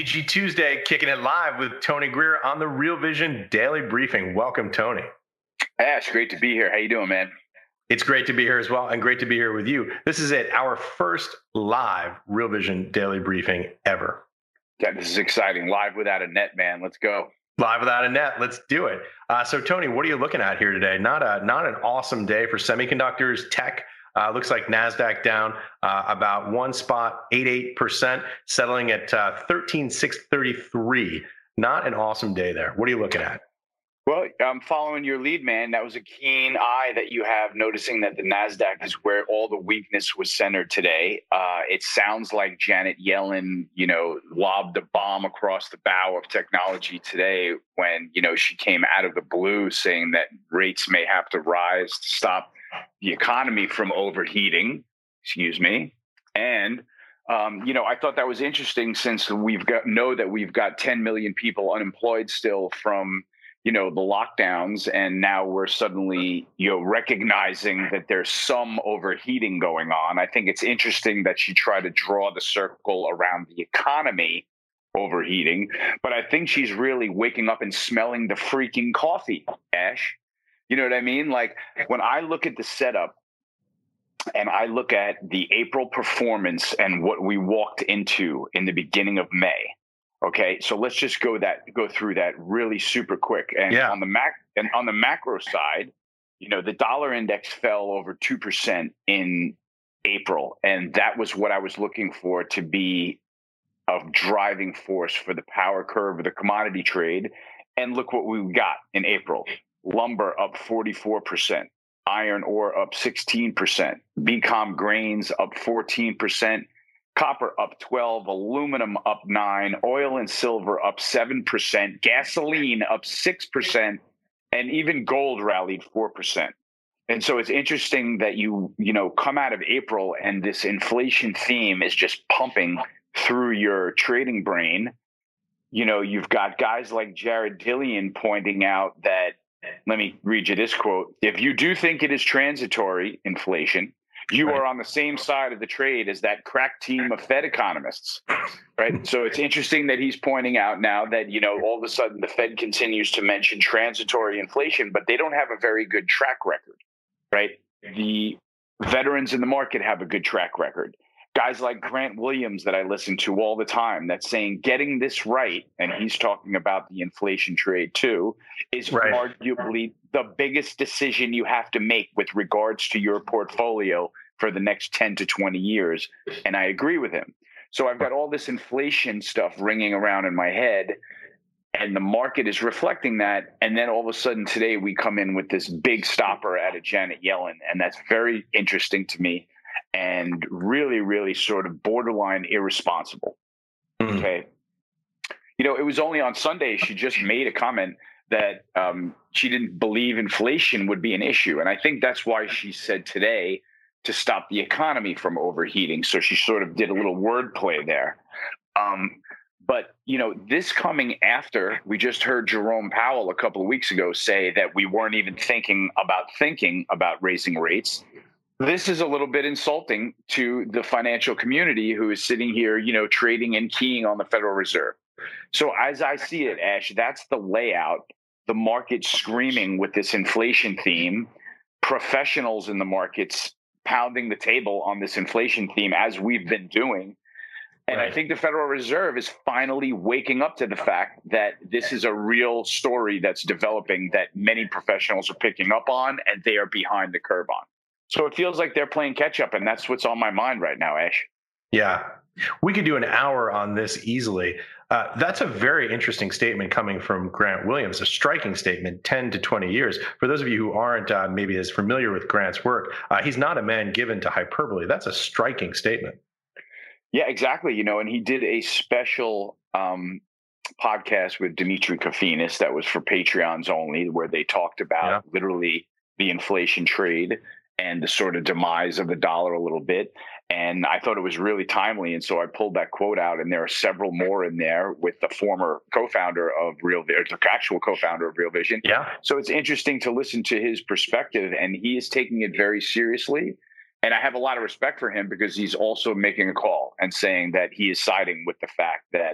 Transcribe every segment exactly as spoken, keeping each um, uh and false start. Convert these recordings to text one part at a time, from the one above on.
G Tuesday, kicking it live with Tony Greer on the Real Vision Daily Briefing. Welcome, Tony. Ash, great to be here. How you doing, man? It's great to be here as well, and great to be here with you. This is it, our first live Real Vision Daily Briefing ever. Yeah, this is exciting. Live without a net, man. Let's go. Live without a net. Let's do it. Uh, so, Tony, what are you looking at here today? Not a not an awesome day for semiconductors, tech. Uh, looks like NASDAQ down uh, about one spot, eight eight percent, settling at uh, thirteen six thirty-three. Not an awesome day there. What are you looking at? Well, I'm following your lead, man. That was a keen eye that you have, noticing that the NASDAQ is where all the weakness was centered today. Uh, it sounds like Janet Yellen, you know, lobbed a bomb across the bow of technology today when, you know, she came out of the blue saying that rates may have to rise to stop the economy from overheating, excuse me. And, um, you know, I thought that was interesting since we've got know that we've got ten million people unemployed still from, you know, the lockdowns. And now we're suddenly, you know, recognizing that there's some overheating going on. I think it's interesting that she tried to draw the circle around the economy overheating, but I think she's really waking up and smelling the freaking coffee, Ash. You know what I mean? Like when I look at the setup and I look at the April performance and what we walked into in the beginning of May. Okay, so let's just go that go through that really super quick. And yeah. on the mac and on the macro side, you know, the dollar index fell over two percent in April, and that was what I was looking for to be a driving force for the power curve of the commodity trade. And look what we got in April. Lumber up forty-four percent, iron ore up sixteen percent, B COM grains up fourteen percent, copper up twelve, aluminum up nine, oil and silver up seven percent, gasoline up six percent, and even gold rallied four percent. And so it's interesting that you, you know, come out of April and this inflation theme is just pumping through your trading brain. You know, you've got guys like Jared Dillian pointing out that, let me read you this quote. If you do think it is transitory inflation, you right. are on the same side of the trade as that crack team of Fed economists, right? So it's interesting that he's pointing out now that, you know, all of a sudden the Fed continues to mention transitory inflation, but they don't have a very good track record, right? The veterans in the market have a good track record. Guys like Grant Williams that I listen to all the time that's saying getting this right, and he's talking about the inflation trade too, is right. arguably the biggest decision you have to make with regards to your portfolio for the next ten to twenty years. And I agree with him. So I've got all this inflation stuff ringing around in my head, and the market is reflecting that. And then all of a sudden today we come in with this big stopper out of Janet Yellen. And that's very interesting to me. And really, really sort of borderline irresponsible. Mm-hmm. Okay. You know, it was only on Sunday she just made a comment that um, she didn't believe inflation would be an issue. And I think that's why she said today to stop the economy from overheating. So she sort of did a little wordplay there. Um, but, you know, this coming after we just heard Jerome Powell a couple of weeks ago say that we weren't even thinking about thinking about raising rates. This is a little bit insulting to the financial community who is sitting here, you know, trading and keying on the Federal Reserve. So as I see it, Ash, that's the layout, the market screaming with this inflation theme, professionals in the markets pounding the table on this inflation theme as we've been doing. And right. I think the Federal Reserve is finally waking up to the fact that this is a real story that's developing that many professionals are picking up on and they are behind the curve on. So it feels like they're playing catch up, and that's what's on my mind right now, Ash. Yeah, we could do an hour on this easily. Uh, that's a very interesting statement coming from Grant Williams, a striking statement, ten to twenty years. For those of you who aren't uh, maybe as familiar with Grant's work, uh, he's not a man given to hyperbole. That's a striking statement. Yeah, exactly. You know, and he did a special um, podcast with Dimitri Kofinas that was for Patreons only, where they talked about yeah. literally the inflation trade and the sort of demise of the dollar a little bit. And I thought it was really timely. And so I pulled that quote out, and there are several more in there with the former co-founder of Real Vision, the actual co-founder of Real Vision. Yeah. So it's interesting to listen to his perspective, and he is taking it very seriously. And I have a lot of respect for him because he's also making a call and saying that he is siding with the fact that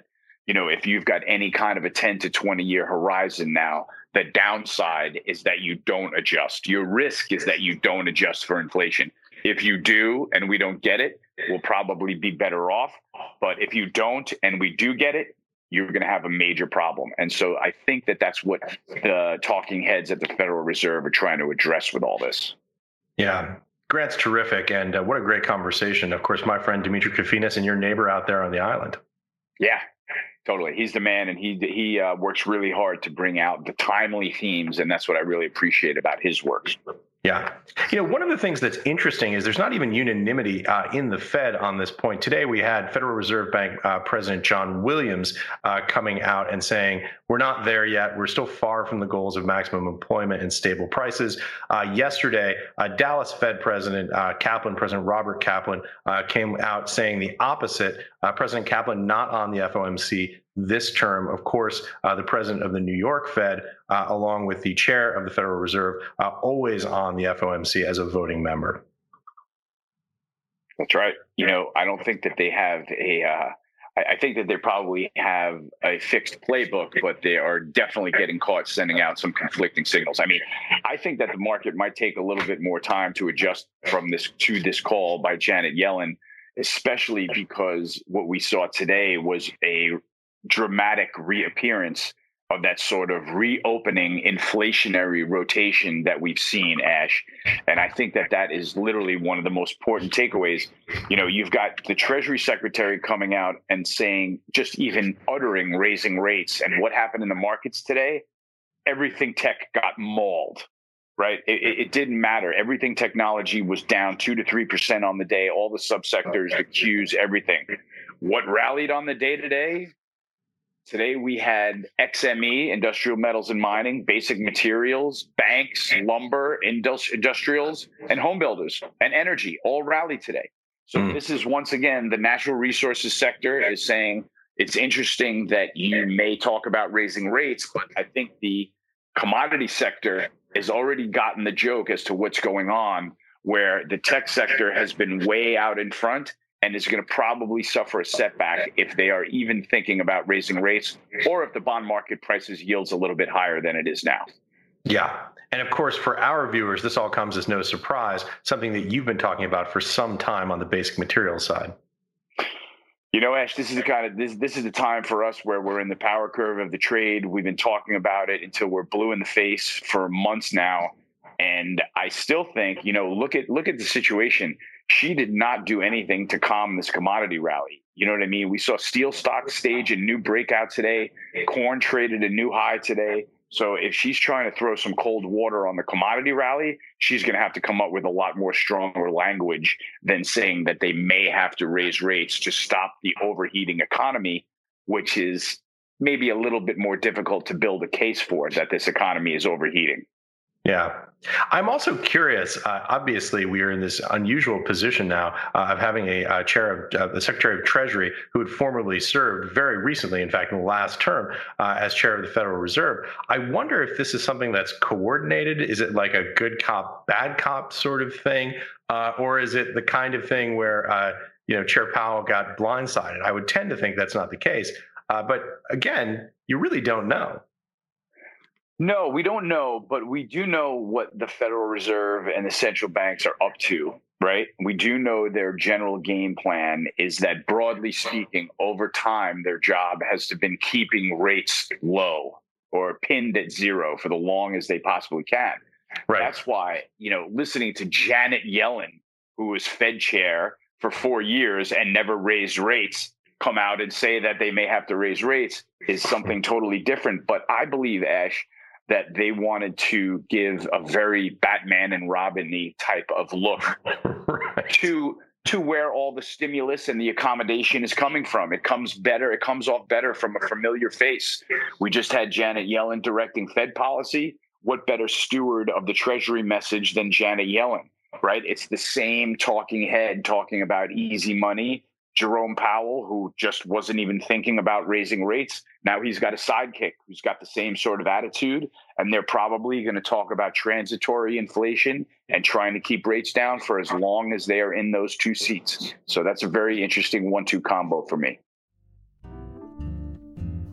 you know, if you've got any kind of a ten to twenty year horizon now, the downside is that you don't adjust. Your risk is that you don't adjust for inflation. If you do and we don't get it, we'll probably be better off. But if you don't and we do get it, you're going to have a major problem. And so I think that that's what the talking heads at the Federal Reserve are trying to address with all this. Yeah. Grant's terrific. And uh, what a great conversation. Of course, my friend Dimitri Kofinas and your neighbor out there on the island. Yeah, totally. He's the man, and he he uh, works really hard to bring out the timely themes. And that's what I really appreciate about his work. Yeah. You know, one of the things that's interesting is there's not even unanimity uh, in the Fed on this point. Today, we had Federal Reserve Bank uh, President John Williams uh, coming out and saying, we're not there yet. We're still far from the goals of maximum employment and stable prices. Uh, yesterday, uh, Dallas Fed President uh, Kaplan, President Robert Kaplan, uh, came out saying the opposite. Uh, President Kaplan not on the F O M C this term. Of course, uh, the president of the New York Fed, uh, along with the chair of the Federal Reserve, uh, always on the F O M C as a voting member. That's right. You know, I don't think that they have a, uh, I, I think that they probably have a fixed playbook, but they are definitely getting caught sending out some conflicting signals. I mean, I think that the market might take a little bit more time to adjust from this to this call by Janet Yellen, especially because what we saw today was a dramatic reappearance of that sort of reopening inflationary rotation that we've seen, Ash. And I think that that is literally one of the most important takeaways. You know, you've got the Treasury Secretary coming out and saying, just even uttering raising rates. And what happened in the markets today? Everything tech got mauled, right? It, it didn't matter. Everything technology was down two to three percent on the day. All the subsectors, the Qs, everything. What rallied on the day today? Today, we had X M E, industrial metals and mining, basic materials, banks, lumber, industri- industrials, and home builders and energy all rallied today. So mm. this is, once again, the natural resources sector is saying it's interesting that you may talk about raising rates, but I think the commodity sector has already gotten the joke as to what's going on, where the tech sector has been way out in front and is going to probably suffer a setback if they are even thinking about raising rates, or if the bond market prices yields a little bit higher than it is now. Yeah. And of course, for our viewers, this all comes as no surprise, something that you've been talking about for some time on the basic materials side. You know, Ash, this is the kind of this this is the time for us where we're in the power curve of the trade. We've been talking about it until we're blue in the face for months now. And I still think, you know, look at look at the situation. She did not do anything to calm this commodity rally. You know what I mean? We saw steel stocks stage a new breakout today. Corn traded a new high today. So if she's trying to throw some cold water on the commodity rally, she's going to have to come up with a lot more stronger language than saying that they may have to raise rates to stop the overheating economy, which is maybe a little bit more difficult to build a case for, that this economy is overheating. Yeah. I'm also curious. Uh, obviously, we are in this unusual position now uh, of having a, a chair of uh, the Secretary of Treasury who had formerly served very recently, in fact, in the last term, uh, as chair of the Federal Reserve. I wonder if this is something that's coordinated. Is it like a good cop, bad cop sort of thing? Uh, or is it the kind of thing where, uh, you know, Chair Powell got blindsided? I would tend to think that's not the case. Uh, but again, you really don't know. No, we don't know, but we do know what the Federal Reserve and the central banks are up to, right? We do know their general game plan is that, broadly speaking, over time, their job has to been keeping rates low or pinned at zero for the long as they possibly can. Right. That's why, you know, listening to Janet Yellen, who was Fed chair for four years and never raised rates, come out and say that they may have to raise rates is something totally different. But I believe, Ash, that they wanted to give a very Batman and Robin-y type of look right. to to where all the stimulus and the accommodation is coming from. It comes better. It comes off better from a familiar face. We just had Janet Yellen directing Fed policy. What better steward of the Treasury message than Janet Yellen, right? It's the same talking head talking about easy money. Jerome Powell, who just wasn't even thinking about raising rates. Now he's got a sidekick who's got the same sort of attitude, and they're probably going to talk about transitory inflation and trying to keep rates down for as long as they are in those two seats. So that's a very interesting one two combo for me.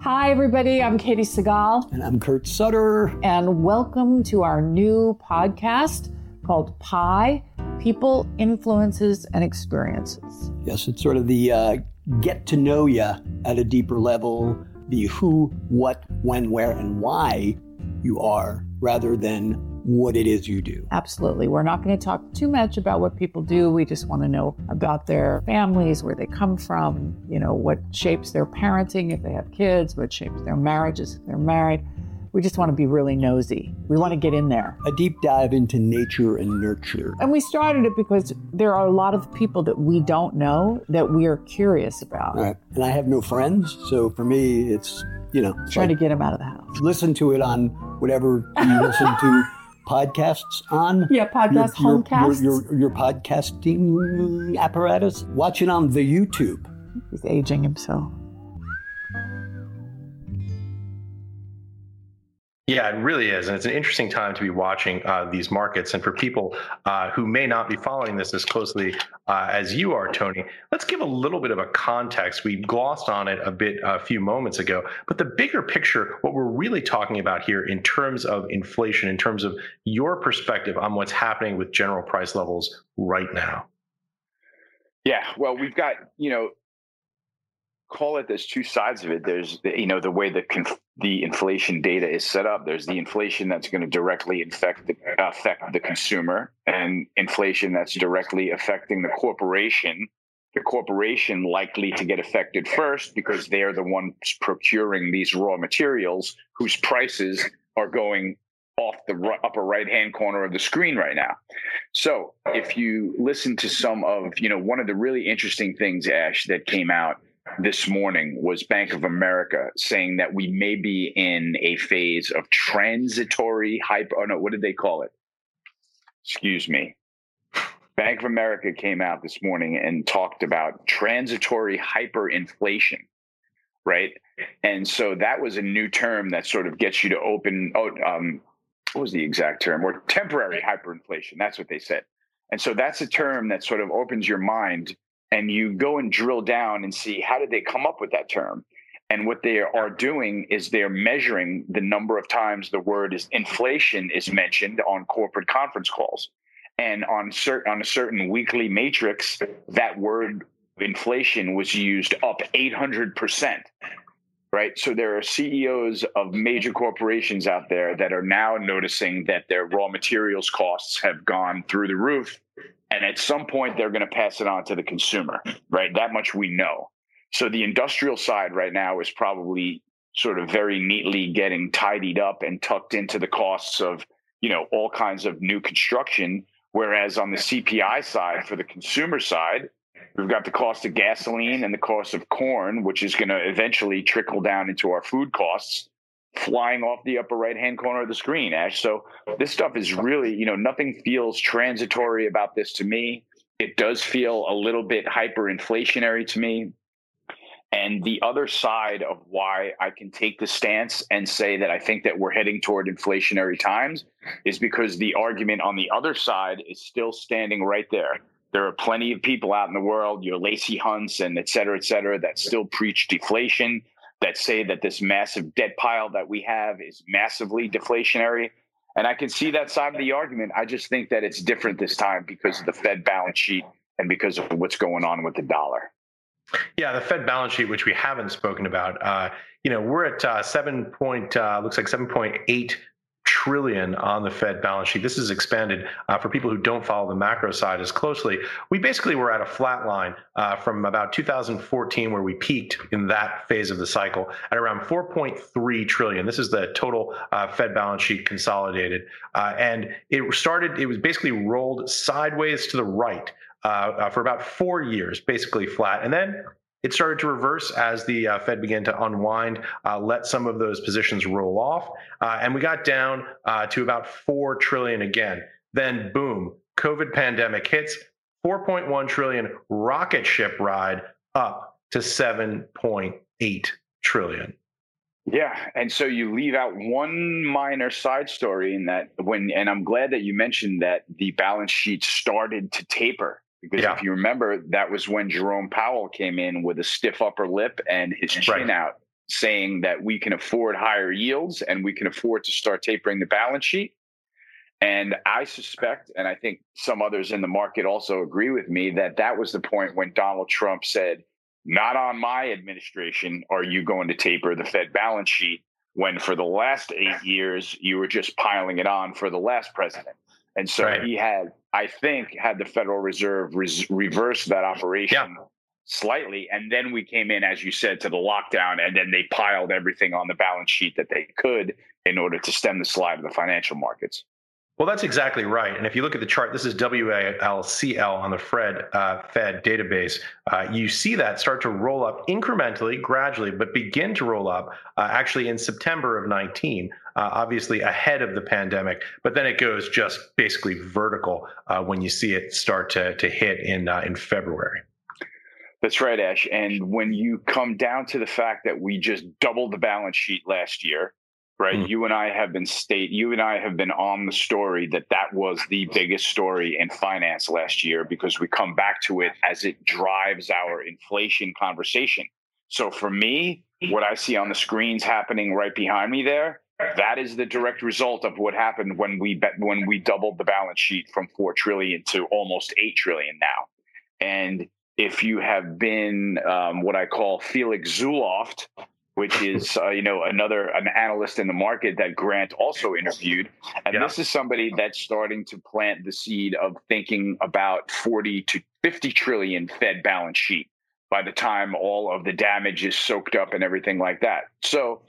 Hi, everybody. I'm Katie Segal. And I'm Kurt Sutter. And welcome to our new podcast called Pi, People, Influences, and Experiences. Yes, it's sort of the uh, get to know you at a deeper level, the who, what, when, where, and why you are, rather than what it is you do. Absolutely. We're not going to talk too much about what people do. We just want to know about their families, where they come from, you know, what shapes their parenting if they have kids, what shapes their marriages if they're married. We just want to be really nosy. We want to get in there. A deep dive into nature and nurture. And we started it because there are a lot of people that we don't know that we are curious about. All right. And I have no friends, so for me, it's, you know. Trying like, to get them out of the house. Listen to it on whatever you listen to podcasts on. Yeah, podcast, your, homecasts. Your, your, your podcasting apparatus. Watch it on the YouTube. He's aging himself. Yeah, it really is. And it's an interesting time to be watching uh, these markets. And for people uh, who may not be following this as closely uh, as you are, Tony, let's give a little bit of a context. We glossed on it a bit a few moments ago. But the bigger picture, what we're really talking about here in terms of inflation, in terms of your perspective on what's happening with general price levels right now. Yeah, well, we've got, you know, call it, there's two sides of it. There's, the, you know, the way the conf- the inflation data is set up. There's the inflation that's going to directly affect the, affect the consumer, and inflation that's directly affecting the corporation. The corporation likely to get affected first because they're the ones procuring these raw materials whose prices are going off the r- upper right-hand corner of the screen right now. So if you listen to some of, you know, one of the really interesting things, Ash, that came out this morning was Bank of America saying that we may be in a phase of transitory hyper. Oh, no, what did they call it? Excuse me. Bank of America came out this morning and talked about transitory hyperinflation, right? And so that was a new term that sort of gets you to open. Oh, um, what was the exact term? Or temporary hyperinflation. That's what they said. And so that's a term that sort of opens your mind. And you go and drill down and see, how did they come up with that term? And what they are doing is they're measuring the number of times the word is inflation is mentioned on corporate conference calls. And on certain on a certain weekly matrix, that word inflation was used up eight hundred percent. Right. So there are C E Os of major corporations out there that are now noticing that their raw materials costs have gone through the roof. And at some point, they're going to pass it on to the consumer, right? That much we know. So the industrial side right now is probably sort of very neatly getting tidied up and tucked into the costs of, you know, all kinds of new construction. Whereas on the C P I side, for the consumer side, we've got the cost of gasoline and the cost of corn, which is going to eventually trickle down into our food costs, flying off the upper right-hand corner of the screen, Ash. So this stuff is really, you know, nothing feels transitory about this to me. It does feel a little bit hyperinflationary to me. And the other side of why I can take the stance and say that I think that we're heading toward inflationary times is because the argument on the other side is still standing right there. There are plenty of people out in the world, your Lacey Hunts and et cetera, et cetera, that still preach deflation, that say that this massive debt pile that we have is massively deflationary. And I can see that side of the argument. I just think that it's different this time because of the Fed balance sheet and because of what's going on with the dollar. Yeah, the Fed balance sheet, which we haven't spoken about, uh, you know, we're at uh, seven point, uh, looks like seven point eight trillion on the Fed balance sheet. This is expanded uh, for people who don't follow the macro side as closely. We basically were at a flat line uh, from about two thousand fourteen, where we peaked in that phase of the cycle at around four point three trillion. This is the total uh, Fed balance sheet consolidated. Uh, and it started, it was basically rolled sideways to the right uh, uh, for about four years, basically flat. And then it started to reverse as the uh, Fed began to unwind, uh, let some of those positions roll off, uh, and we got down uh, to about four trillion again. Then, boom, COVID pandemic hits, four point one trillion, rocket ship ride up to seven point eight trillion. Yeah, and so you leave out one minor side story in that when, and I'm glad that you mentioned that the balance sheet started to taper. Because yeah. if you remember, that was when Jerome Powell came in with a stiff upper lip and his chin right. out, saying that we can afford higher yields and we can afford to start tapering the balance sheet. And I suspect, and I think some others in the market also agree with me, that that was the point when Donald Trump said, not on my administration are you going to taper the Fed balance sheet, when for the last eight years, you were just piling it on for the last president. And so right. he had, I think, had the Federal Reserve res- reverse that operation yeah. slightly. And then we came in, as you said, to the lockdown, and then they piled everything on the balance sheet that they could in order to stem the slide of the financial markets. Well, that's exactly right. And if you look at the chart, this is W A L C L on the Fed, uh, Fed database. Uh, you see that start to roll up incrementally, gradually, but begin to roll up uh, actually in September of nineteen, uh, obviously ahead of the pandemic. But then it goes just basically vertical uh, when you see it start to, to hit in uh, in February. That's right, Ash. And when you come down to the fact that we just doubled the balance sheet last year, right? Mm. You and I have been state. You and I have been on the story that that was the biggest story in finance last year, because we come back to it as it drives our inflation conversation. So for me, what I see on the screens happening right behind me there, that is the direct result of what happened when we when we doubled the balance sheet from four trillion to almost eight trillion now. And if you have been um, what I call Felix Zulauf, which is, uh, you know, another an analyst in the market that Grant also interviewed. And yeah. this is somebody that's starting to plant the seed of thinking about forty to fifty trillion Fed balance sheet by the time all of the damage is soaked up and everything like that. So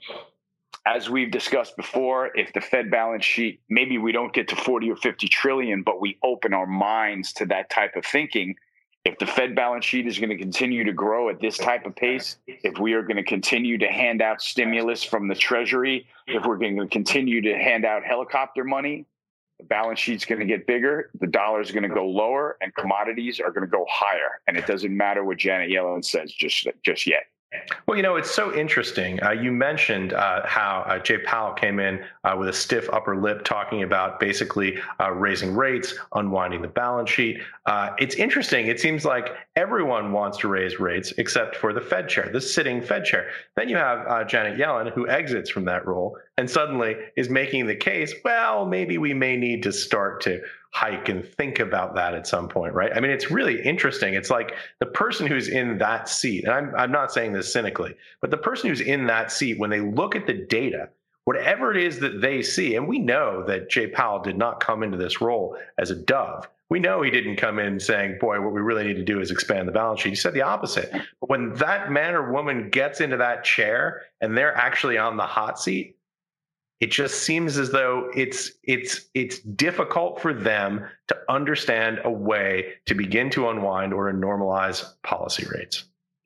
as we've discussed before, if the Fed balance sheet, maybe we don't get to forty or fifty trillion, but we open our minds to that type of thinking. If the Fed balance sheet is going to continue to grow at this type of pace, if we are going to continue to hand out stimulus from the Treasury, if we're going to continue to hand out helicopter money, the balance sheet's going to get bigger, the dollar is going to go lower, and commodities are going to go higher. And it doesn't matter what Janet Yellen says just, just yet. Well, you know, it's so interesting. Uh, you mentioned uh, how uh, Jay Powell came in uh, with a stiff upper lip talking about basically uh, raising rates, unwinding the balance sheet. Uh, it's interesting. It seems like everyone wants to raise rates except for the Fed chair, the sitting Fed chair. Then you have uh, Janet Yellen, who exits from that role and suddenly is making the case, well, maybe we may need to start to hike and think about that at some point, right? I mean, it's really interesting. It's like the person who's in that seat, and I'm, I'm not saying this cynically, but the person who's in that seat, when they look at the data, whatever it is that they see, and we know that Jay Powell did not come into this role as a dove. We know he didn't come in saying, boy, what we really need to do is expand the balance sheet. He said the opposite. But when that man or woman gets into that chair and they're actually on the hot seat, it just seems as though it's it's it's difficult for them to understand a way to begin to unwind or to normalize policy rates.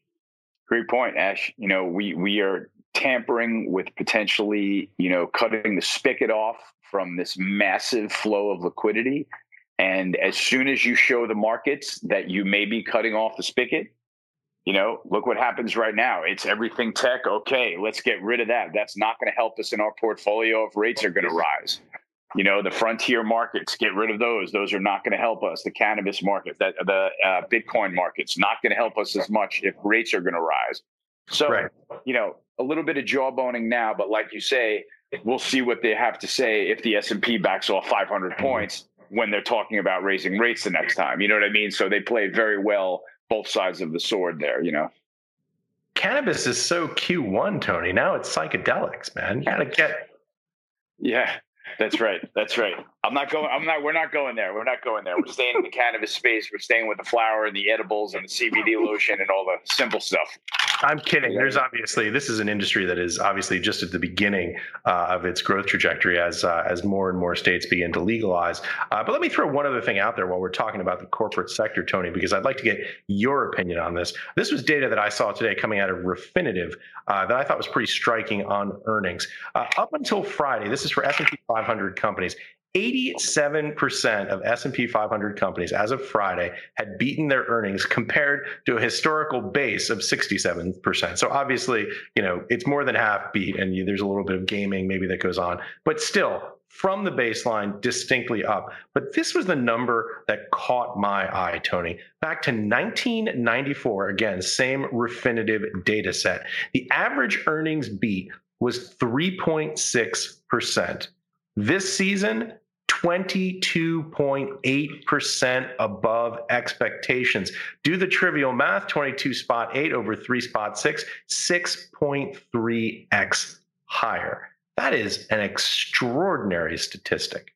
Great point, Ash. You know, we we are tampering with potentially, you know, cutting the spigot off from this massive flow of liquidity. And as soon as you show the markets that you may be cutting off the spigot, you know, look what happens right now. It's everything tech. Okay, let's get rid of that. That's not going to help us in our portfolio if rates are going to rise. You know, the frontier markets, get rid of those. Those are not going to help us. The cannabis market, that the uh, Bitcoin market's not going to help us as much if rates are going to rise. So, right. you know, a little bit of jawboning now, but like you say, we'll see what they have to say if the S and P backs off five hundred points when they're talking about raising rates the next time. You know what I mean? So they play very well both sides of the sword there, you know. Cannabis is so Q one, Tony. Now it's psychedelics, man. You gotta get. Yeah, that's right. That's right. I'm not going. I'm not. We're not going there. We're not going there. We're staying in the cannabis space. We're staying with the flower and the edibles and the C B D lotion and all the simple stuff. I'm kidding. There's obviously this is an industry that is obviously just at the beginning uh, of its growth trajectory as uh, as more and more states begin to legalize. Uh, but let me throw one other thing out there while we're talking about the corporate sector, Tony, because I'd like to get your opinion on this. This was data that I saw today coming out of Refinitiv uh, that I thought was pretty striking on earnings. Uh, up until Friday, this is for S and P five hundred companies. eighty-seven percent of S and P five hundred companies as of Friday had beaten their earnings compared to a historical base of sixty-seven percent. So obviously, you know, it's more than half beat, and you, there's a little bit of gaming maybe that goes on, but still from the baseline, distinctly up. But this was the number that caught my eye, Tony. Back to nineteen ninety-four, again, same Refinitiv data set. The average earnings beat was three point six percent. This season, twenty-two point eight percent above expectations. Do the trivial math, twenty-two spot eight over three spot six, six point three x higher. That is an extraordinary statistic.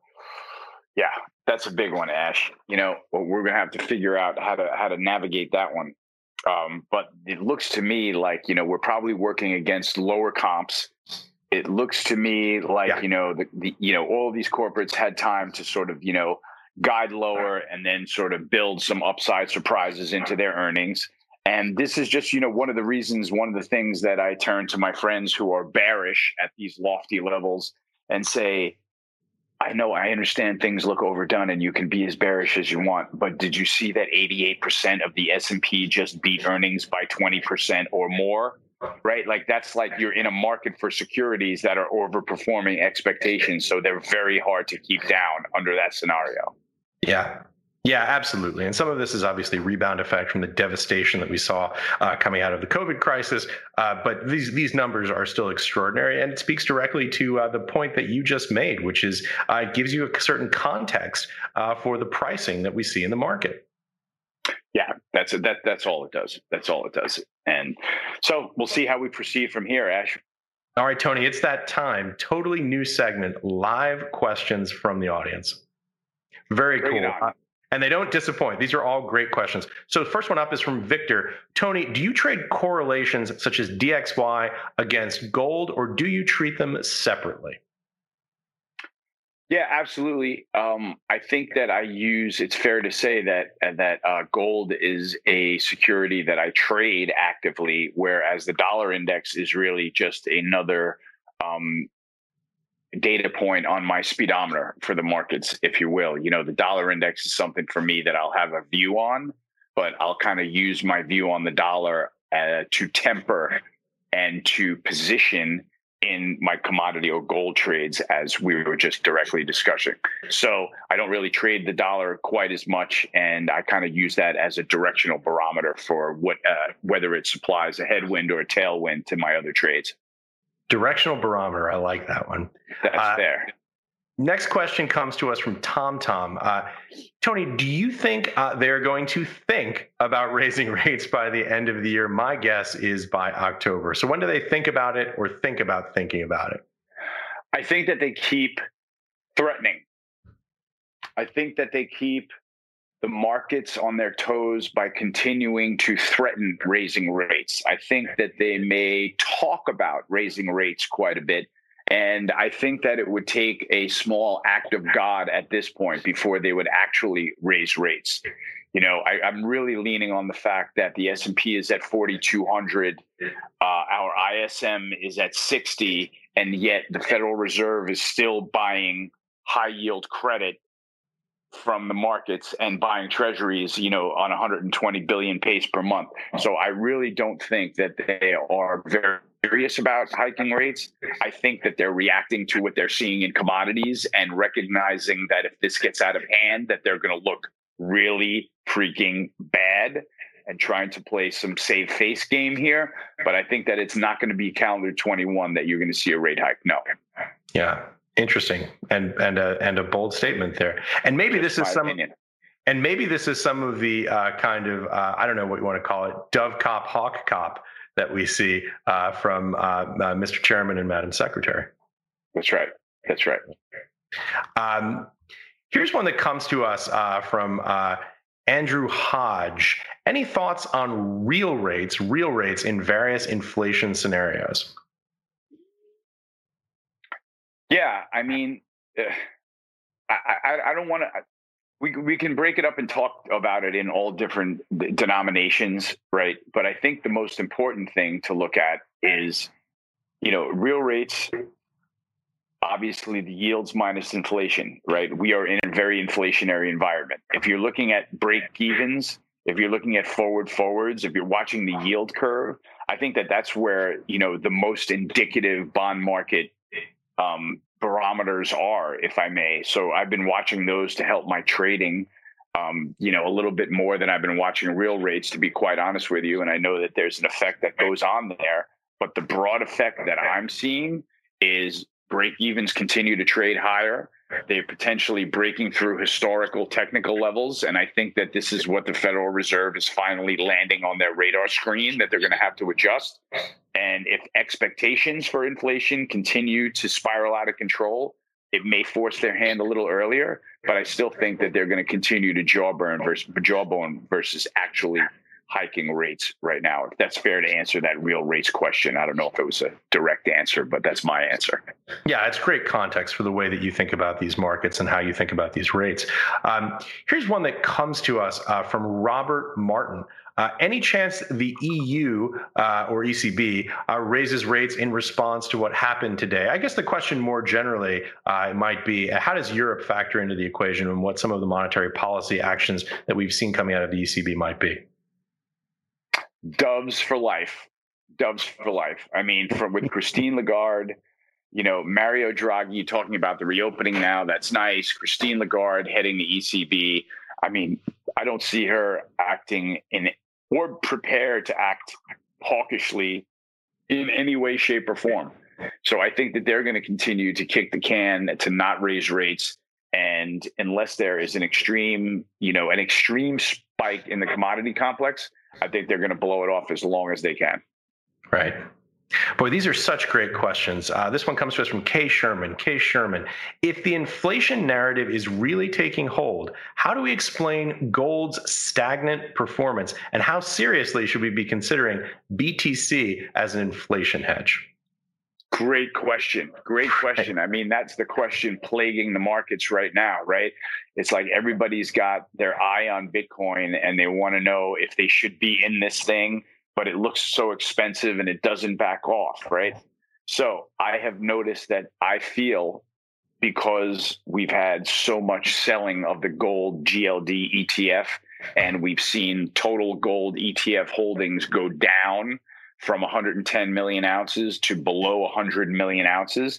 Yeah, that's a big one, Ash. You know, we're going to have to figure out how to how to navigate that one. Um, but it looks to me like, you know, we're probably working against lower comps. It looks to me like, yeah. you know, the, the you know, all of these corporates had time to sort of, you know, guide lower and then sort of build some upside surprises into their earnings. And this is just, you know, one of the reasons, one of the things that I turn to my friends who are bearish at these lofty levels and say, I know, I understand things look overdone and you can be as bearish as you want, but did you see that eighty-eight percent of the S and P just beat earnings by twenty percent or more? Right? Like that's like you're in a market for securities that are overperforming expectations. So they're very hard to keep down under that scenario. Yeah. Yeah, absolutely. And some of this is obviously rebound effect from the devastation that we saw uh, coming out of the COVID crisis. Uh, but these these numbers are still extraordinary. And it speaks directly to uh, the point that you just made, which is uh, it gives you a certain context uh, for the pricing that we see in the market. Yeah, that's that. That's all it does. That's all it does. And so we'll see how we proceed from here, Ash. All right, Tony, it's that time. Totally new segment, live questions from the audience. Very Bring cool. And they don't disappoint. These are all great questions. So the first one up is from Victor. Tony, do you trade correlations such as D X Y against gold, or do you treat them separately? Yeah, absolutely. Um, I think that I use, it's fair to say that that uh, gold is a security that I trade actively, whereas the dollar index is really just another um, data point on my speedometer for the markets, if you will. You know, the dollar index is something for me that I'll have a view on, but I'll kind of use my view on the dollar uh, to temper and to position in my commodity or gold trades, as we were just directly discussing. So I don't really trade the dollar quite as much, and I kind of use that as a directional barometer for what uh, whether it supplies a headwind or a tailwind to my other trades. Directional barometer. I like that one. That's uh, fair. Next question comes to us from Tom Tom. Uh, Tony, do you think uh, they're going to think about raising rates by the end of the year? My guess is by October. So when do they think about it or think about thinking about it? I think that they keep threatening. I think that they keep the markets on their toes by continuing to threaten raising rates. I think that they may talk about raising rates quite a bit. And I think that it would take a small act of God at this point before they would actually raise rates. You know, I, I'm really leaning on the fact that the S and P is at forty-two hundred, uh, our I S M is at sixty, and yet the Federal Reserve is still buying high yield credit from the markets and buying treasuries, you know, on one hundred twenty billion pace per month. So I really don't think that they are very serious about hiking rates. I think that they're reacting to what they're seeing in commodities and recognizing that if this gets out of hand, that they're going to look really freaking bad and trying to play some save face game here. But I think that it's not going to be calendar twenty-one that you're going to see a rate hike. No. Yeah. Interesting. And, and, a, and a bold statement there. And maybe Just this is some, opinion. and maybe this is some of the uh, kind of, uh, I don't know what you want to call it, dove cop, hawk cop that we see uh, from uh, uh, Mister Chairman and Madam Secretary. That's right. That's right. Um, here's one that comes to us uh, from uh, Andrew Hodge. Any thoughts on real rates, real rates in various inflation scenarios? Yeah, I mean, uh, I, I, I don't want to. We we can break it up and talk about it in all different denominations, right? But I think the most important thing to look at is, you know, real rates obviously the yields minus inflation, right? We are in a very inflationary environment. If you're looking at break evens, if you're looking at forward forwards, if you're watching the yield curve, I think that that's where, you know, the most indicative bond market um, barometers are, if I may. So I've been watching those to help my trading, um, you know, a little bit more than I've been watching real rates, to be quite honest with you. And I know that there's an effect that goes on there, but the broad effect that I'm seeing is break evens continue to trade higher. They're potentially breaking through historical technical levels. And I think that this is what the Federal Reserve is finally landing on their radar screen, that they're going to have to adjust. And if expectations for inflation continue to spiral out of control, it may force their hand a little earlier. But I still think that they're going to continue to jawbone versus jawbone versus actually hiking rates right now. If that's fair to answer that real rates question. I don't know if it was a direct answer, but that's my answer. Yeah, it's great context for the way that you think about these markets and how you think about these rates. Um, here's one that comes to us uh, from Robert Martin. Uh, any chance the E U uh, or E C B uh, raises rates in response to what happened today? I guess the question more generally uh, might be, how does Europe factor into the equation, and what some of the monetary policy actions that we've seen coming out of the E C B might be? Doves for life. Doves for life. I mean, from with Christine Lagarde, you know, Mario Draghi talking about the reopening now, that's nice. Christine Lagarde heading the E C B. I mean, I don't see her acting in or prepared to act hawkishly in any way, shape, or form. So I think that they're going to continue to kick the can to not raise rates. And unless there is an extreme, you know, an extreme spike in the commodity complex, I think they're going to blow it off as long as they can. Right. Boy, these are such great questions. Uh, this one comes to us from Kay Sherman. Kay Sherman, if the inflation narrative is really taking hold, how do we explain gold's stagnant performance, and how seriously should we be considering B T C as an inflation hedge? Great question. Great question. I mean, that's the question plaguing the markets right now, right? It's like everybody's got their eye on Bitcoin and they want to know if they should be in this thing, but it looks so expensive and it doesn't back off, right? So I have noticed that I feel, because we've had so much selling of the gold G L D E T F and we've seen total gold E T F holdings go down from one hundred ten million ounces to below one hundred million ounces.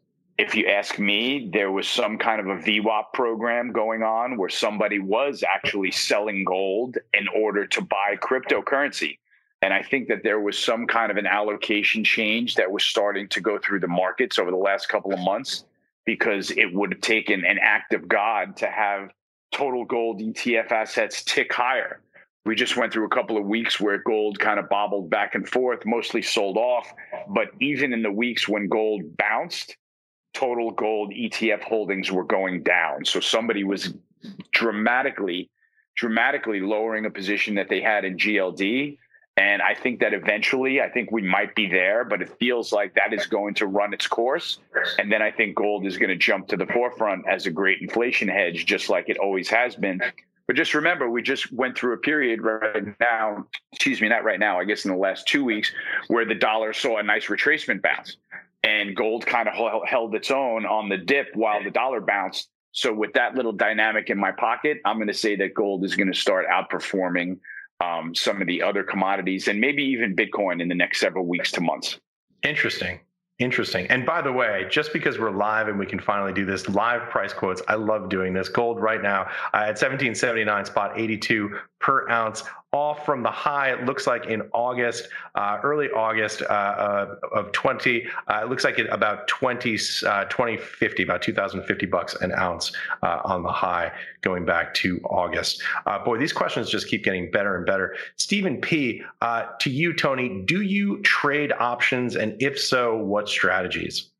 If you ask me, there was some kind of a V WAP program going on where somebody was actually selling gold in order to buy cryptocurrency. And I think that there was some kind of an allocation change that was starting to go through the markets over the last couple of months, because it would have taken an act of God to have total gold E T F assets tick higher. We just went through a couple of weeks where gold kind of bobbled back and forth, mostly sold off. But even in the weeks when gold bounced, total gold E T F holdings were going down. So somebody was dramatically, dramatically lowering a position that they had in G L D. And I think that eventually, I think we might be there, but it feels like that is going to run its course. And then I think gold is going to jump to the forefront as a great inflation hedge, just like it always has been. But just remember, we just went through a period right now, excuse me, not right now, I guess in the last two weeks, where the dollar saw a nice retracement bounce and gold kind of held its own on the dip while the dollar bounced. So with that little dynamic in my pocket, I'm going to say that gold is going to start outperforming um, some of the other commodities and maybe even Bitcoin in the next several weeks to months. Interesting. Interesting. And by the way, just because we're live and we can finally do this live price quotes, I love doing this. Gold right now uh, at seventeen seventy-nine, spot eighty-two per ounce, off from the high, it looks like in August, uh, early August uh, uh, of twenty. Uh, it looks like it about twenty, uh, twenty fifty, about two thousand fifty bucks an ounce uh, on the high going back to August. Uh, boy, these questions just keep getting better and better. Stephen P., uh, to you, Tony, do you trade options? And if so, what strategies?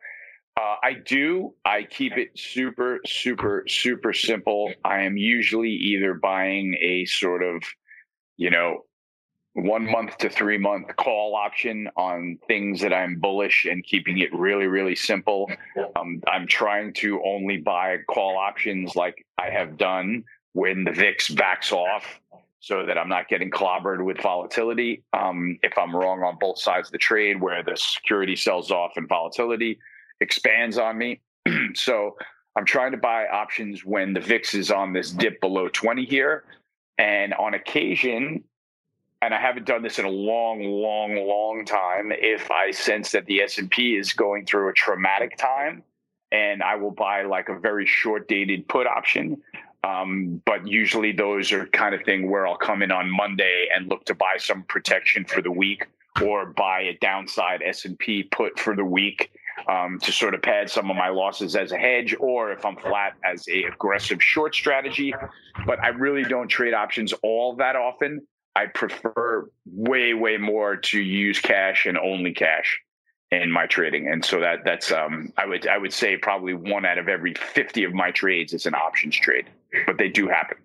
Uh, I do. I keep it super, super, super simple. I am usually either buying a sort of, you know, one month to three month call option on things that I'm bullish and keeping it really, really simple. Um, I'm trying to only buy call options like I have done when the V I X backs off, so that I'm not getting clobbered with volatility. Um, if I'm wrong on both sides of the trade, where the security sells off and volatility, expands on me. So I'm trying to buy options when the V I X is on this dip below twenty here. And on occasion, and I haven't done this in a long, long, long time, if I sense that the S and P is going through a traumatic time, and I will buy like a very short dated put option. Um, but usually those are kind of thing where I'll come in on Monday and look to buy some protection for the week, or buy a downside S and P put for the week um, to sort of pad some of my losses as a hedge, or if I'm flat as a aggressive short strategy. But I really don't trade options all that often. I prefer way, way more to use cash and only cash in my trading. And so that that's um, I would I would say probably one out of every fifty of my trades is an options trade, but they do happen.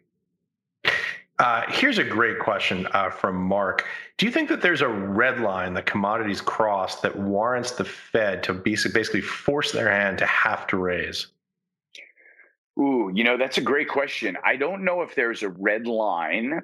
Uh, here's a great question uh, from Mark. Do you think that there's a red line that commodities cross that warrants the Fed to basically basically force their hand to have to raise? Ooh, you know, that's a great question. I don't know if there's a red line,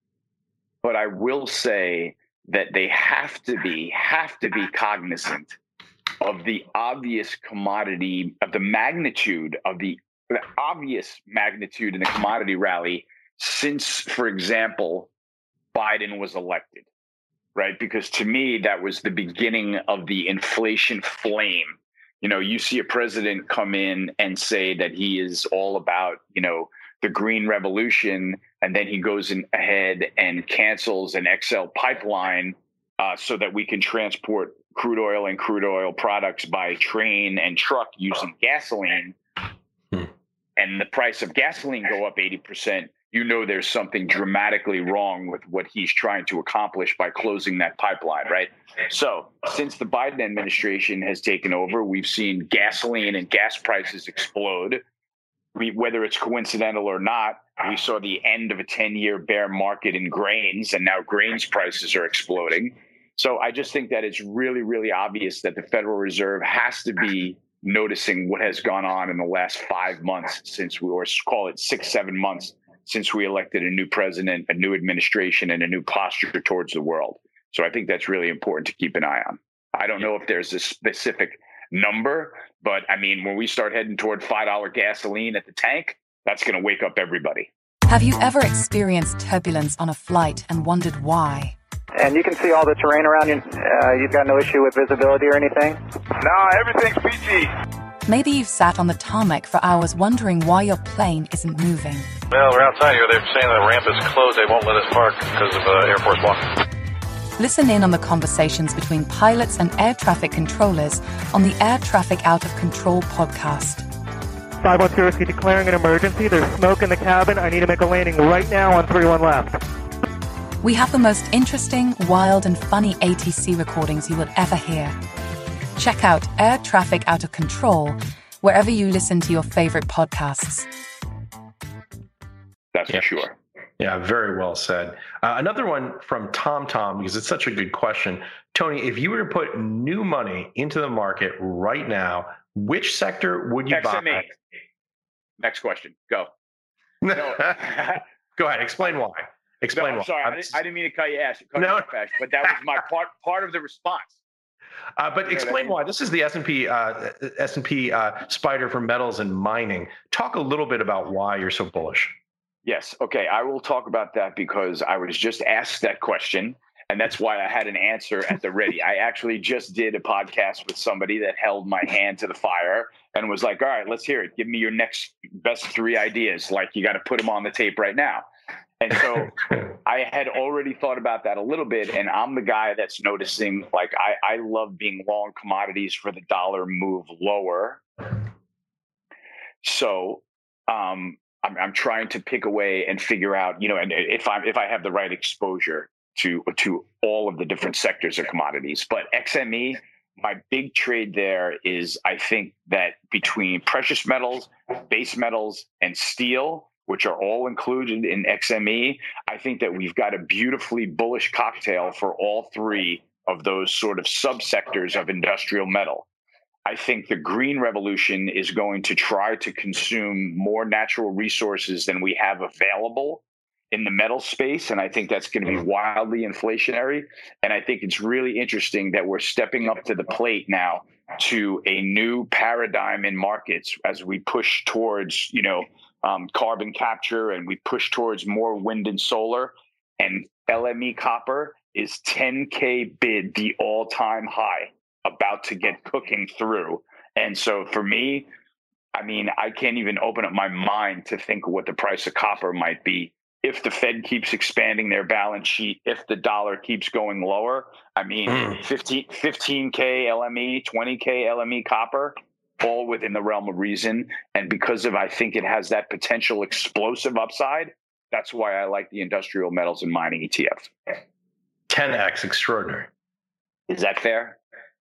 but I will say that they have to be have to be cognizant of the obvious commodity, of the magnitude of the, the obvious magnitude in the commodity rally since, for example, Biden was elected, right? Because to me, that was the beginning of the inflation flame. You know, you see a president come in and say that he is all about, you know, the green revolution, and then he goes in ahead and cancels an X L pipeline uh, so that we can transport crude oil and crude oil products by train and truck using gasoline, hmm. and the price of gasoline go up eighty percent. You know, there's something dramatically wrong with what he's trying to accomplish by closing that pipeline, right? So since the Biden administration has taken over, we've seen gasoline and gas prices explode. We, whether it's coincidental or not, we saw the end of a ten-year bear market in grains, and now grains prices are exploding. So I just think that it's really, really obvious that the Federal Reserve has to be noticing what has gone on in the last five months since we, or call it six, seven months since we elected a new president, a new administration, and a new posture towards the world. So I think that's really important to keep an eye on. I don't know if there's a specific number, but I mean, when we start heading toward five dollars gasoline at the tank, that's going to wake up everybody. Have you ever experienced turbulence on a flight and wondered why? And you can see all the terrain around you. Uh, you've got no issue with visibility or anything? No, everything's peachy. Maybe you've sat on the tarmac for hours wondering why your plane isn't moving. Well, we're outside here. They're saying the ramp is closed. They won't let us park because of uh, Air Force One. Listen in on the conversations between pilots and air traffic controllers on the Air Traffic Out of Control podcast. five one zero, declaring an emergency. There's smoke in the cabin. I need to make a landing right now on three one left. We have the most interesting, wild, and funny A T C recordings you will ever hear. Check out Air Traffic Out of Control wherever you listen to your favorite podcasts. That's yeah. for sure. Yeah, very well said. Uh, another one from Tom Tom, because it's such a good question. Tony, if you were to put new money into the market right now, which sector would you X M E. buy? Next question. Go. No. Go ahead. Explain why. Explain no, why. Sorry, I didn't, I didn't mean to cut you ass. Cut no. you off, but that was my part part of the response. Uh, but explain why. This is the S and P uh, S and P uh, Spider for metals and mining. Talk a little bit about why you're so bullish. Yes. Okay. I will talk about that because I was just asked that question, and that's why I had an answer at the ready. I actually just did a podcast with somebody that held my hand to the fire and was like, all right, let's hear it. Give me your next best three ideas. Like, you got to put them on the tape right now. And so I had already thought about that a little bit, and I'm the guy that's noticing, like, I, I love being long commodities for the dollar move lower. So um, I'm, I'm trying to pick away and figure out, you know, and if I if I have the right exposure to to all of the different sectors of commodities. But X M E, my big trade there is, I think that between precious metals, base metals, and steel, which are all included in X M E, I think that we've got a beautifully bullish cocktail for all three of those sort of subsectors of industrial metal. I think the green revolution is going to try to consume more natural resources than we have available. in the metal space, and I think that's going to be wildly inflationary. And I think it's really interesting that we're stepping up to the plate now to a new paradigm in markets as we push towards, you know, um, carbon capture, and we push towards more wind and solar. And L M E copper is ten K bid, the all-time high, about to get cooking through. And so for me, I mean, I can't even open up my mind to think of what the price of copper might be if the Fed keeps expanding their balance sheet, if the dollar keeps going lower. I mean, mm. fifteen, fifteen K L M E, twenty K L M E copper, all within the realm of reason. And because of, I think it has that potential explosive upside, that's why I like the industrial metals and mining E T F. ten X extraordinary. Is that fair?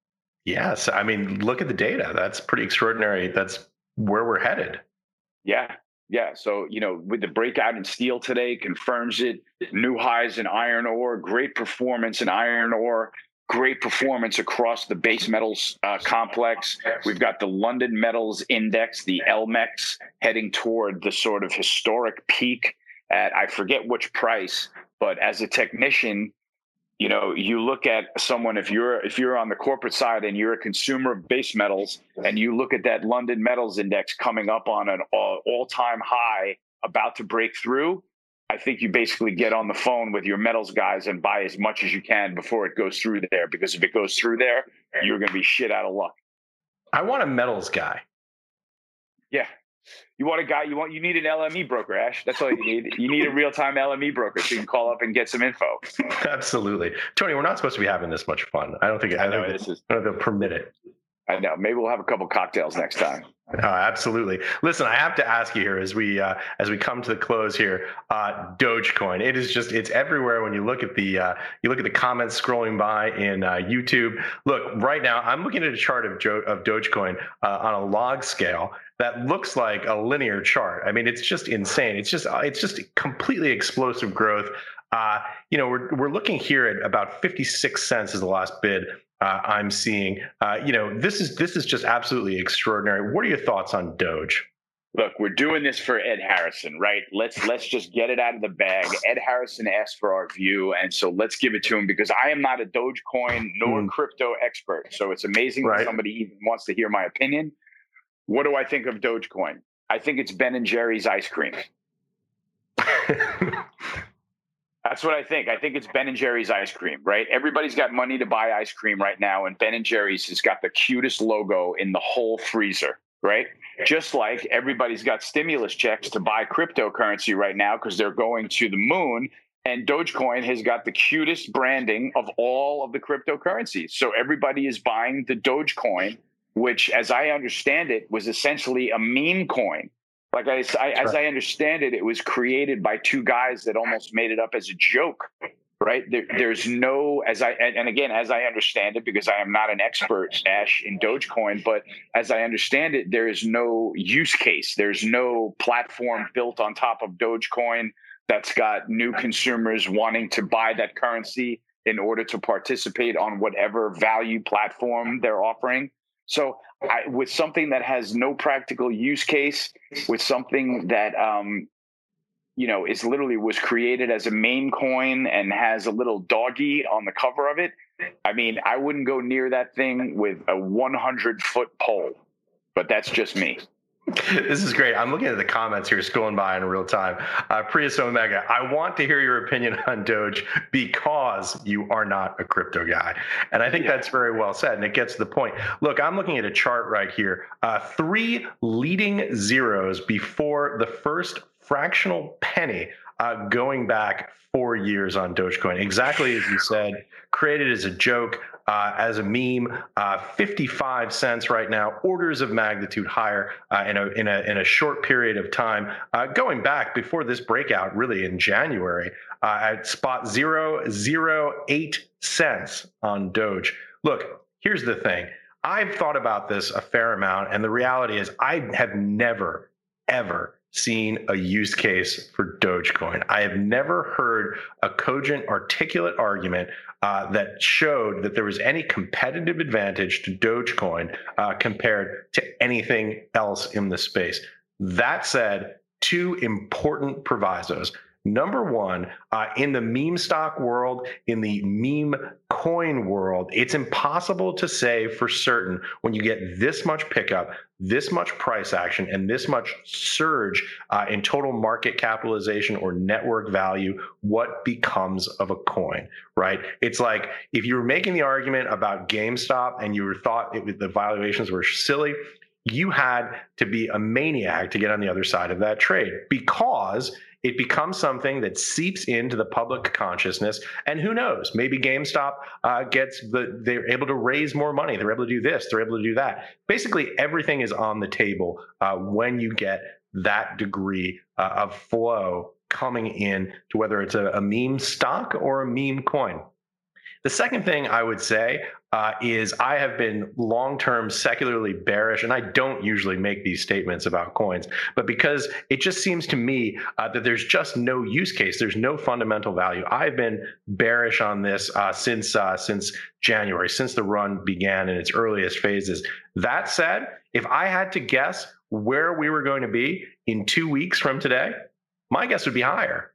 Yes. I mean, look at the data. That's pretty extraordinary. That's where we're headed. Yeah. Yeah. So, you know, with the breakout in steel today confirms it. New highs in iron ore, great performance in iron ore, great performance across the base metals uh, complex. We've got the London Metals Index, the L M E X, heading toward the sort of historic peak at, I forget which price, but as a technician, you know, you look at someone, if you're if you're on the corporate side and you're a consumer of base metals, and you look at that London Metals Index coming up on an all-time high, about to break through, I think you basically get on the phone with your metals guys and buy as much as you can before it goes through there. Because if it goes through there, you're going to be shit out of luck. I want a metals guy. Yeah. You want a guy, you want, you need an L M E broker, Ash. That's all you need. You need a real-time L M E broker so you can call up and get some info. Absolutely. Tony, we're not supposed to be having this much fun. I don't think, I, I know, think, is, I don't think they'll permit it. I know. Maybe we'll have a couple cocktails next time. Uh, absolutely. Listen, I have to ask you here as we uh, as we come to the close here. Uh, Dogecoin. It is just it's everywhere when you look at the uh, you look at the comments scrolling by in uh, YouTube. Look, right now I'm looking at a chart of jo- of Dogecoin uh, on a log scale that looks like a linear chart. I mean, it's just insane. It's just it's just completely explosive growth. Uh, you know, we're we're looking here at about fifty-six cents is the last bid. Uh, I'm seeing, uh, you know, this is this is just absolutely extraordinary. What are your thoughts on Doge? Look, we're doing this for Ed Harrison, right? Let's let's just get it out of the bag. Ed Harrison asked for our view, and so let's give it to him because I am not a Dogecoin nor mm. crypto expert. So it's amazing right. that somebody even wants to hear my opinion. What do I think of Dogecoin? I think it's Ben and Jerry's ice cream. That's what I think. I think it's Ben and Jerry's ice cream, right? Everybody's got money to buy ice cream right now, and Ben and Jerry's has got the cutest logo in the whole freezer, right? Just like everybody's got stimulus checks to buy cryptocurrency right now because they're going to the moon, and Dogecoin has got the cutest branding of all of the cryptocurrencies. So everybody is buying the Dogecoin, which, as I understand it, was essentially a meme coin. Like I, I as I understand it, it was created by two guys that almost made it up as a joke, right? There, there's no, as I, and again, as I understand it, because I am not an expert, Ash, in Dogecoin, but as I understand it, there is no use case. There's no platform built on top of Dogecoin that's got new consumers wanting to buy that currency in order to participate on whatever value platform they're offering. So I, with something that has no practical use case, with something that, um, you know, is literally was created as a meme coin and has a little doggy on the cover of it. I mean, I wouldn't go near that thing with a one hundred foot pole, but that's just me. This is great. I'm looking at the comments here, scrolling by in real time. Uh, Prius Omega, I want to hear your opinion on Doge because you are not a crypto guy. And I think yeah. that's very well said, and it gets to the point. Look, I'm looking at a chart right here. Uh, three leading zeros before the first fractional penny uh, going back four years on Dogecoin. Exactly as you said, created as a joke. Uh, as a meme, uh, fifty-five cents right now, orders of magnitude higher uh, in a in a in a short period of time. Uh, going back before this breakout, really in January, uh, at spot zero zero eight cents on Doge. Look, here's the thing. I've thought about this a fair amount, and the reality is, I have never ever seen a use case for Dogecoin. I have never heard a cogent, articulate argument uh, that showed that there was any competitive advantage to Dogecoin uh, compared to anything else in the space. That said, two important provisos. Number one, uh, in the meme stock world, in the meme coin world, it's impossible to say for certain when you get this much pickup, this much price action, and this much surge uh, in total market capitalization or network value, what becomes of a coin, right? It's like if you were making the argument about GameStop and you were thought it, the valuations were silly, you had to be a maniac to get on the other side of that trade, because it becomes something that seeps into the public consciousness. And who knows, maybe GameStop uh, gets the, they're able to raise more money. They're able to do this. They're able to do that. Basically, everything is on the table uh, when you get that degree uh, of flow coming in to whether it's a, a meme stock or a meme coin. The second thing I would say uh, is I have been long-term secularly bearish, and I don't usually make these statements about coins, but because it just seems to me uh, that there's just no use case, there's no fundamental value. I've been bearish on this uh, since uh, since January, since the run began in its earliest phases. That said, if I had to guess where we were going to be in two weeks from today, my guess would be higher.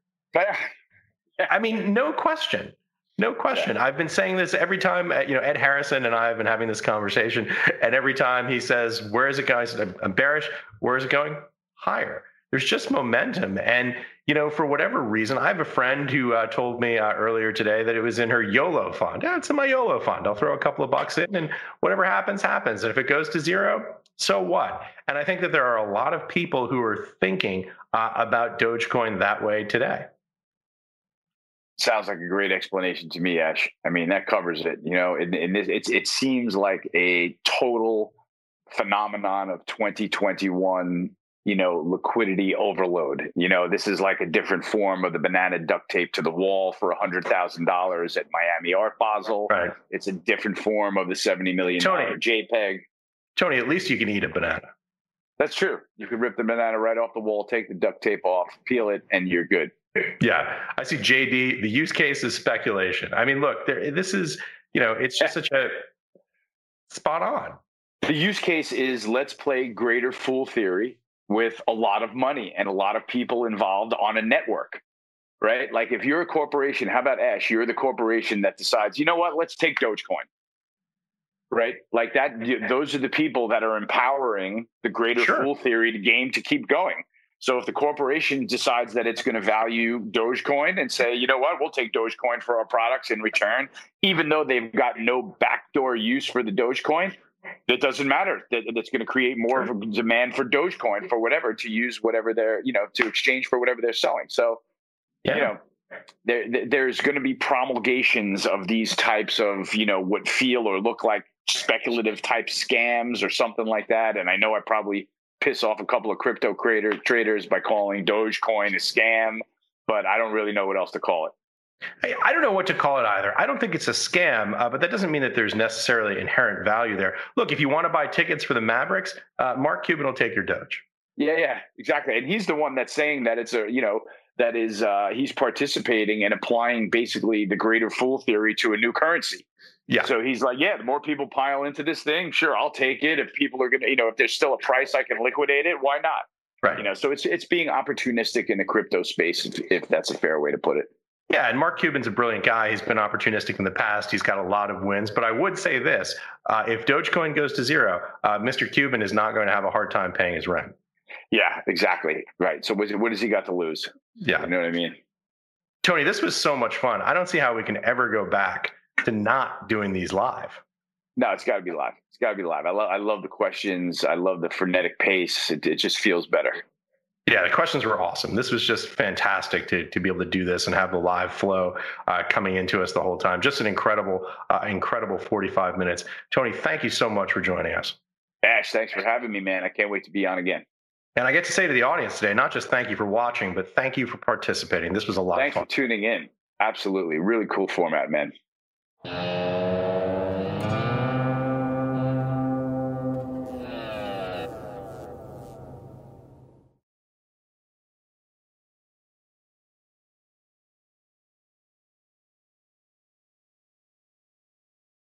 I mean, no question. No question. I've been saying this every time, you know, Ed Harrison and I have been having this conversation, and every time he says, where is it going? I said, I'm bearish. Where is it going? Higher. There's just momentum. And, you know, for whatever reason, I have a friend who uh, told me uh, earlier today that it was in her YOLO fund. Yeah, it's in my YOLO fund. I'll throw a couple of bucks in, and whatever happens, happens. And if it goes to zero, so what? And I think that there are a lot of people who are thinking uh, about Dogecoin that way today. Sounds like a great explanation to me, Ash. I mean, that covers it. You know, in, in this, it's, it seems like a total phenomenon of twenty twenty-one, you know, liquidity overload. You know, this is like a different form of the banana duct tape to the wall for one hundred thousand dollars at Miami Art Basel. Right. It's a different form of the seventy million dollars Tony, JPEG. Tony, at least you can eat a banana. That's true. You can rip the banana right off the wall, take the duct tape off, peel it, and you're good. Yeah, I see J D. The use case is speculation. I mean, look, there, this is, you know, it's just such a spot on. The use case is let's play greater fool theory with a lot of money and a lot of people involved on a network, right? Like if you're a corporation, how about Ash? You're the corporation that decides, you know what, let's take Dogecoin, right? Like that, those are the people that are empowering the greater Sure. fool theory to game to keep going. So if the corporation decides that it's going to value Dogecoin and say, you know what, we'll take Dogecoin for our products in return, even though they've got no backdoor use for the Dogecoin, it doesn't matter. That it's going to create more of a demand for Dogecoin for whatever, to use whatever they're, you know, to exchange for whatever they're selling. So, Yeah. you know, there, there's going to be promulgations of these types of, you know, what feel or look like speculative type scams or something like that. And I know I probably piss off a couple of crypto creator, traders by calling Dogecoin a scam, but I don't really know what else to call it. I, I don't know what to call it either. I don't think it's a scam, uh, but that doesn't mean that there's necessarily inherent value there. Look, if you want to buy tickets for the Mavericks, uh, Mark Cuban will take your Doge. Yeah, yeah, exactly. And he's the one that's saying that it's a, you know, that is, uh, he's participating and applying basically the greater fool theory to a new currency. Yeah. So he's like, yeah, the more people pile into this thing, sure, I'll take it. If people are going to, you know, if there's still a price I can liquidate it, why not? Right. You know, so it's it's being opportunistic in the crypto space, if, if that's a fair way to put it. Yeah, and Mark Cuban's a brilliant guy. He's been opportunistic in the past. He's got a lot of wins. But I would say this, uh, if Dogecoin goes to zero, uh, Mister Cuban is not going to have a hard time paying his rent. Yeah, exactly. Right. So what, what has he got to lose? Yeah. You know what I mean? Tony, this was so much fun. I don't see how we can ever go back to not doing these live. No, it's got to be live. It's got to be live. I love I love the questions. I love the frenetic pace. It, it just feels better. Yeah, the questions were awesome. This was just fantastic to to be able to do this and have the live flow uh, coming into us the whole time. Just an incredible, uh, incredible forty-five minutes. Tony, thank you so much for joining us. Ash, thanks for having me, man. I can't wait to be on again. And I get to say to the audience today, not just thank you for watching, but thank you for participating. This was a lot Thanks of fun. for tuning in. Absolutely. Really cool format, man.